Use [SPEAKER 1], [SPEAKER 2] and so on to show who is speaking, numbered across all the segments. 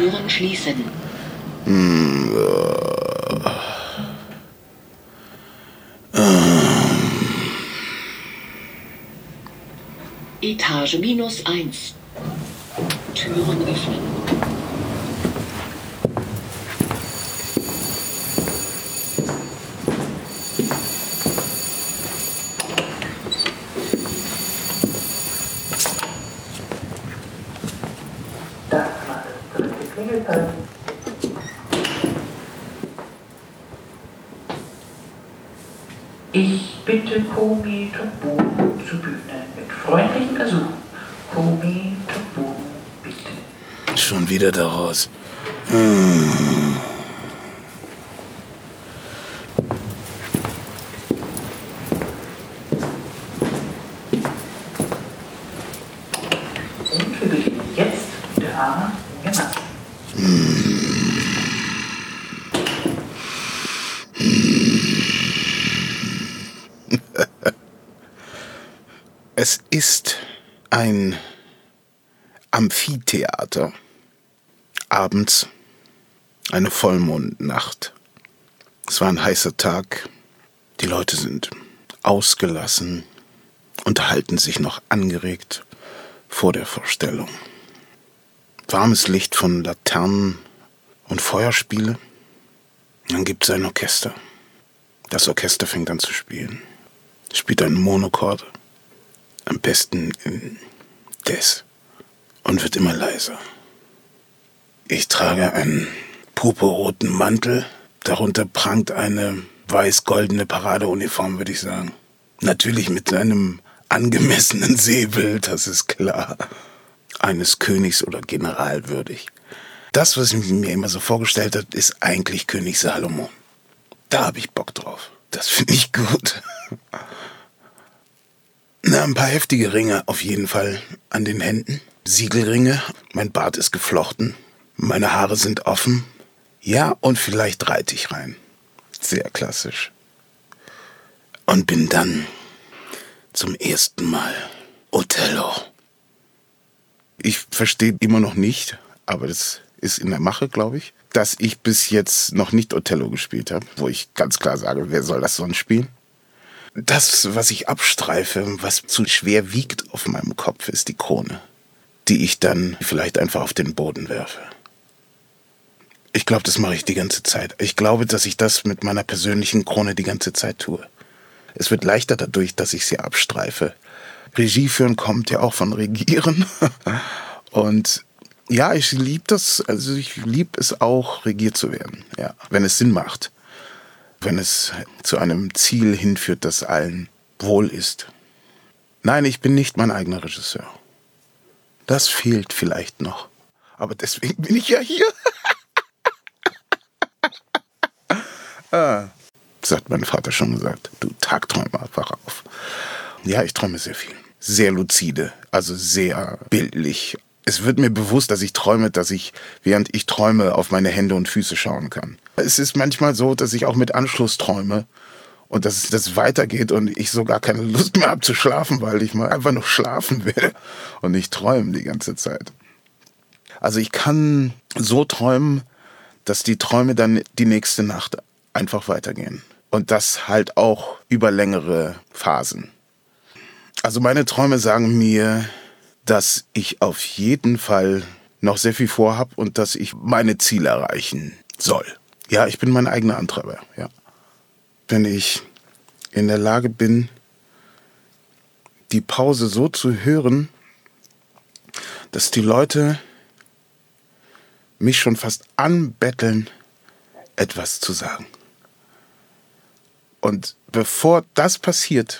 [SPEAKER 1] Türen schließen. Etage -1. Türen öffnen.
[SPEAKER 2] Das war das dritte Klingelzeichen. Ich bitte Komi Tobu zur Bühne mit freundlichen Ersuchen. Komi Tobu, bitte.
[SPEAKER 3] Schon wieder daraus.
[SPEAKER 2] Und wir beginnen jetzt mit der A. Genannt.
[SPEAKER 3] Es ist ein Amphitheater. Abends eine Vollmondnacht. Es war ein heißer Tag. Die Leute sind ausgelassen, unterhalten sich noch angeregt vor der Vorstellung. Warmes Licht von Laternen und Feuerspiele. Dann gibt es ein Orchester. Das Orchester fängt an zu spielen. Es spielt einen Monochord. Am besten in Des. Und wird immer leiser. Ich trage einen purpurroten Mantel. Darunter prangt eine weiß-goldene Paradeuniform, würde ich sagen. Natürlich mit einem angemessenen Säbel, das ist klar. Eines Königs oder General würdig. Das, was ich mir immer so vorgestellt habe, ist eigentlich König Salomon. Da habe ich Bock drauf. Das finde ich gut. Na, ein paar heftige Ringe auf jeden Fall an den Händen. Siegelringe. Mein Bart ist geflochten. Meine Haare sind offen. Ja, und vielleicht reite ich rein. Sehr klassisch. Und bin dann zum ersten Mal Othello. Ich verstehe immer noch nicht, aber das ist in der Mache, glaube ich, dass ich bis jetzt noch nicht Othello gespielt habe, wo ich ganz klar sage, wer soll das sonst spielen? Das, was ich abstreife, was zu schwer wiegt auf meinem Kopf, ist die Krone, die ich dann vielleicht einfach auf den Boden werfe. Ich glaube, das mache ich die ganze Zeit. Ich glaube, dass ich das mit meiner persönlichen Krone die ganze Zeit tue. Es wird leichter dadurch, dass ich sie abstreife. Regie führen kommt ja auch von Regieren. Und ja, ich liebe das. Also ich liebe es auch, regiert zu werden. Ja, wenn es Sinn macht. Wenn es zu einem Ziel hinführt, das allen wohl ist. Nein, ich bin nicht mein eigener Regisseur. Das fehlt vielleicht noch. Aber deswegen bin ich ja hier. Das hat mein Vater schon gesagt. Du Tagträumer, wach auf. Ja, ich träume sehr viel. Sehr luzide, also sehr bildlich. Es wird mir bewusst, dass ich träume, dass ich, während ich träume, auf meine Hände und Füße schauen kann. Es ist manchmal so, dass ich auch mit Anschluss träume und dass das weitergeht und ich so gar keine Lust mehr habe zu schlafen, weil ich mal einfach nur schlafen will und nicht träumen die ganze Zeit. Also ich kann so träumen, dass die Träume dann die nächste Nacht einfach weitergehen. Und das halt auch über längere Phasen. Also meine Träume sagen mir, dass ich auf jeden Fall noch sehr viel vorhab und dass ich meine Ziele erreichen soll. Ja, ich bin mein eigener Antreiber, ja. Wenn ich in der Lage bin, die Pause so zu hören, dass die Leute mich schon fast anbetteln, etwas zu sagen. Und bevor das passiert,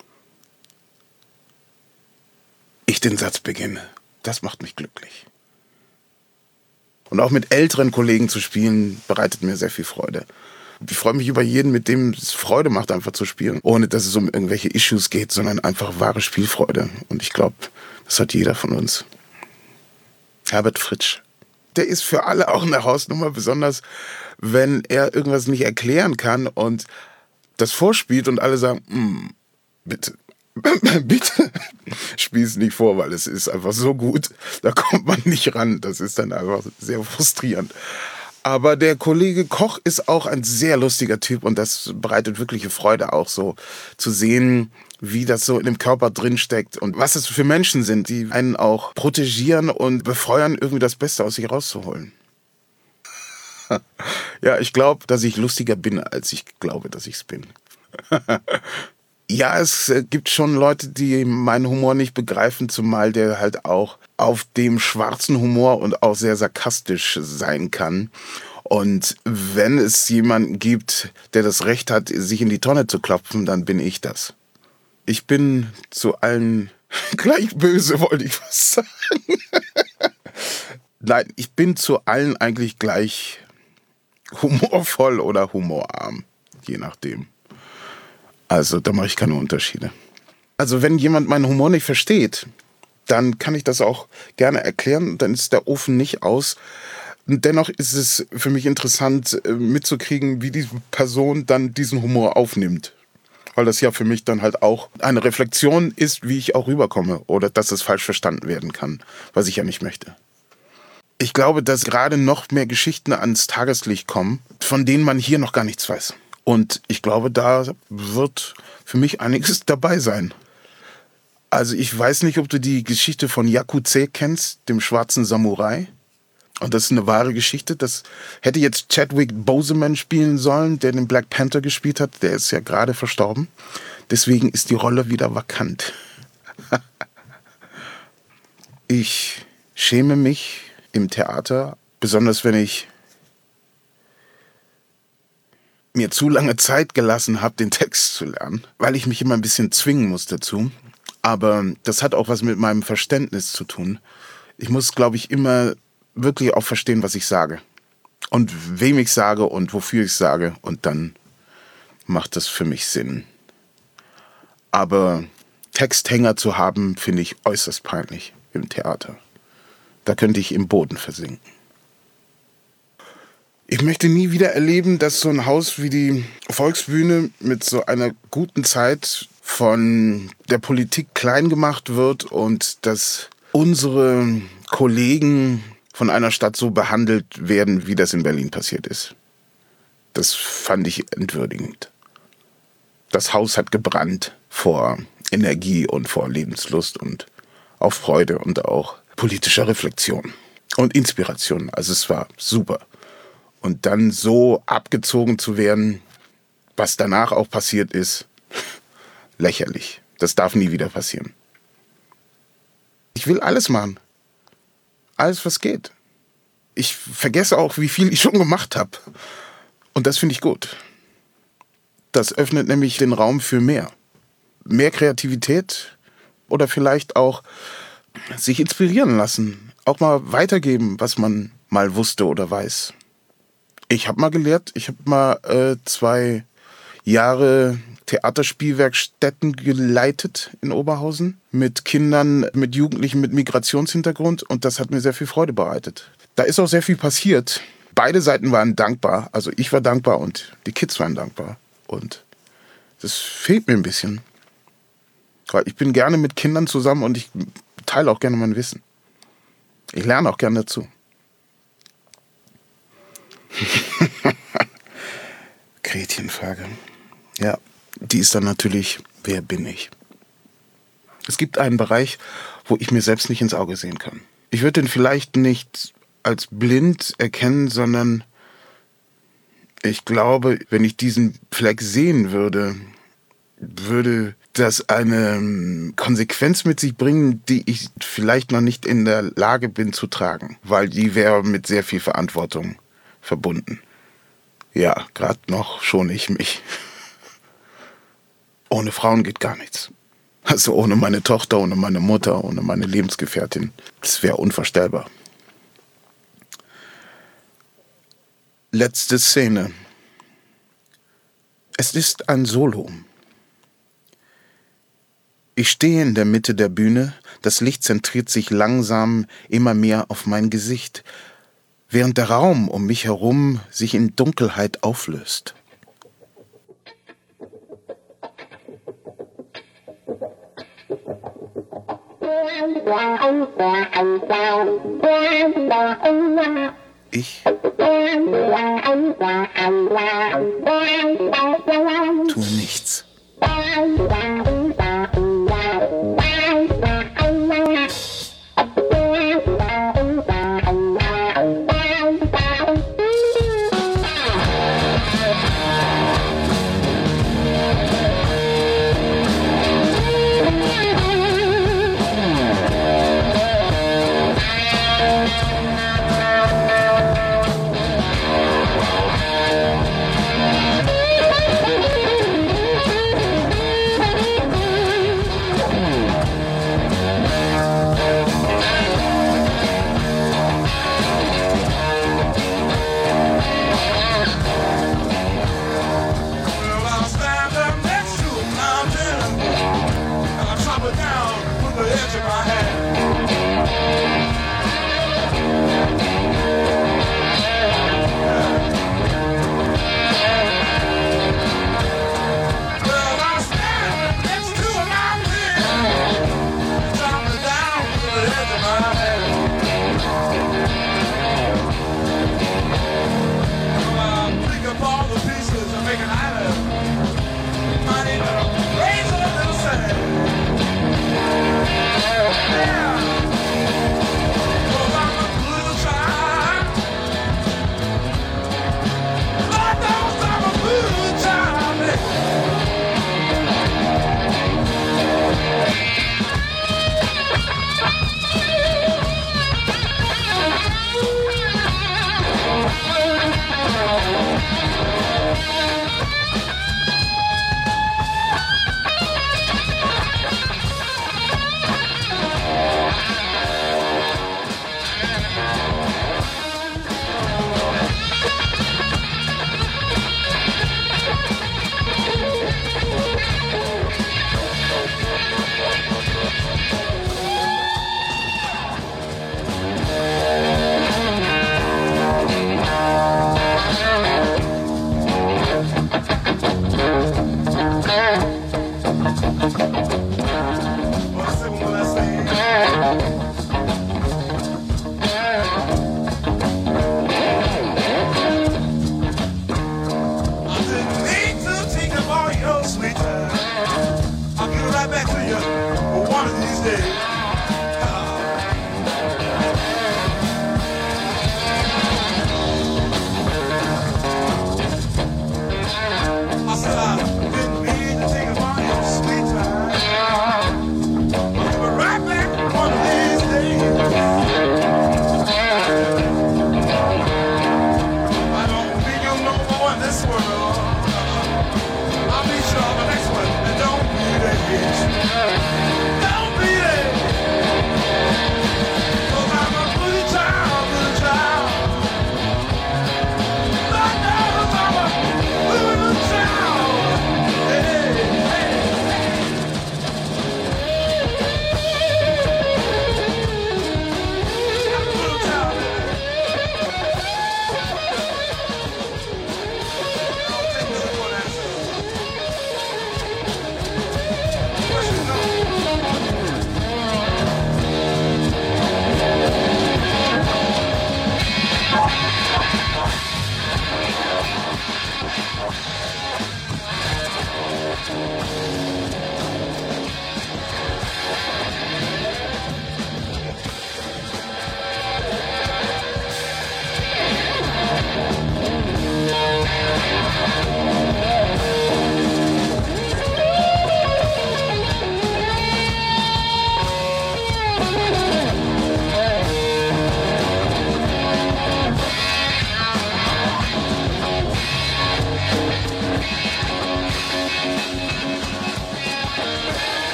[SPEAKER 3] ich den Satz beginne. Das macht mich glücklich. Und auch mit älteren Kollegen zu spielen, bereitet mir sehr viel Freude. Ich freue mich über jeden, mit dem es Freude macht, einfach zu spielen. Ohne, dass es um irgendwelche Issues geht, sondern einfach wahre Spielfreude. Und ich glaube, das hat jeder von uns. Herbert Fritsch. Der ist für alle auch eine Hausnummer, besonders wenn er irgendwas nicht erklären kann und das vorspielt und alle sagen, bitte, Bitte spiel es nicht vor, weil es ist einfach so gut. Da kommt man nicht ran. Das ist dann einfach sehr frustrierend. Aber der Kollege Koch ist auch ein sehr lustiger Typ und das bereitet wirkliche Freude auch so zu sehen, wie das so in dem Körper drinsteckt und was es für Menschen sind, die einen auch protegieren und befeuern, irgendwie das Beste aus sich rauszuholen. Ja, ich glaube, dass ich lustiger bin, als ich glaube, dass ich es bin. Ja, es gibt schon Leute, die meinen Humor nicht begreifen, zumal der halt auch auf dem schwarzen Humor und auch sehr sarkastisch sein kann. Und wenn es jemanden gibt, der das Recht hat, sich in die Tonne zu klopfen, dann bin ich das. Ich bin zu allen gleich böse, wollte ich was sagen. Nein, ich bin zu allen eigentlich gleich humorvoll oder humorarm, je nachdem. Also da mache ich keine Unterschiede. Also wenn jemand meinen Humor nicht versteht, dann kann ich das auch gerne erklären. Dann ist der Ofen nicht aus. Und dennoch ist es für mich interessant mitzukriegen, wie diese Person dann diesen Humor aufnimmt. Weil das ja für mich dann halt auch eine Reflexion ist, wie ich auch rüberkomme. Oder dass es falsch verstanden werden kann, was ich ja nicht möchte. Ich glaube, dass gerade noch mehr Geschichten ans Tageslicht kommen, von denen man hier noch gar nichts weiß. Und ich glaube, da wird für mich einiges dabei sein. Also ich weiß nicht, ob du die Geschichte von Yakuze kennst, dem schwarzen Samurai. Und das ist eine wahre Geschichte. Das hätte jetzt Chadwick Boseman spielen sollen, der den Black Panther gespielt hat. Der ist ja gerade verstorben. Deswegen ist die Rolle wieder vakant. Ich schäme mich im Theater, besonders wenn ich mir zu lange Zeit gelassen habe, den Text zu lernen, weil ich mich immer ein bisschen zwingen muss dazu. Aber das hat auch was mit meinem Verständnis zu tun. Ich muss, glaube ich, immer wirklich auch verstehen, was ich sage. Und wem ich sage und wofür ich sage. Und dann macht das für mich Sinn. Aber Texthänger zu haben, finde ich äußerst peinlich im Theater. Da könnte ich im Boden versinken. Ich möchte nie wieder erleben, dass so ein Haus wie die Volksbühne mit so einer guten Zeit von der Politik klein gemacht wird und dass unsere Kollegen von einer Stadt so behandelt werden, wie das in Berlin passiert ist. Das fand ich entwürdigend. Das Haus hat gebrannt vor Energie und vor Lebenslust und auch Freude und auch politischer Reflexion und Inspiration. Also es war super. Und dann so abgezogen zu werden, was danach auch passiert ist, lächerlich. Das darf nie wieder passieren. Ich will alles machen. Alles, was geht. Ich vergesse auch, wie viel ich schon gemacht habe. Und das finde ich gut. Das öffnet nämlich den Raum für mehr. Mehr Kreativität oder vielleicht auch sich inspirieren lassen. Auch mal weitergeben, was man mal wusste oder weiß. Ich habe mal gelehrt, ich habe mal 2 Jahre Theaterspielwerkstätten geleitet in Oberhausen mit Kindern, mit Jugendlichen mit Migrationshintergrund und das hat mir sehr viel Freude bereitet. Da ist auch sehr viel passiert. Beide Seiten waren dankbar, also ich war dankbar und die Kids waren dankbar und das fehlt mir ein bisschen. Weil ich bin gerne mit Kindern zusammen und ich teile auch gerne mein Wissen. Ich lerne auch gerne dazu. Gretchenfrage. Ja, die ist dann natürlich, wer bin ich? Es gibt einen Bereich, wo ich mir selbst nicht ins Auge sehen kann. Ich würde den vielleicht nicht als blind erkennen, sondern ich glaube, wenn ich diesen Fleck sehen würde, würde das eine Konsequenz mit sich bringen, die ich vielleicht noch nicht in der Lage bin zu tragen, weil die wäre mit sehr viel Verantwortung verbunden. Ja, gerade noch schone ich mich. Ohne Frauen geht gar nichts. Also ohne meine Tochter, ohne meine Mutter, ohne meine Lebensgefährtin. Das wäre unvorstellbar. Letzte Szene. Es ist ein Solo. Ich stehe in der Mitte der Bühne, das Licht zentriert sich langsam immer mehr auf mein Gesicht, während der Raum um mich herum sich in Dunkelheit auflöst. Ich tue nichts.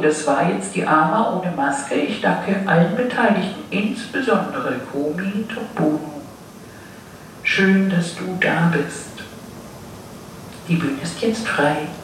[SPEAKER 2] das war jetzt die Ama ohne Maske. Ich danke allen Beteiligten, insbesondere Komi Tobu. Schön, dass du da bist. Die Bühne ist jetzt frei.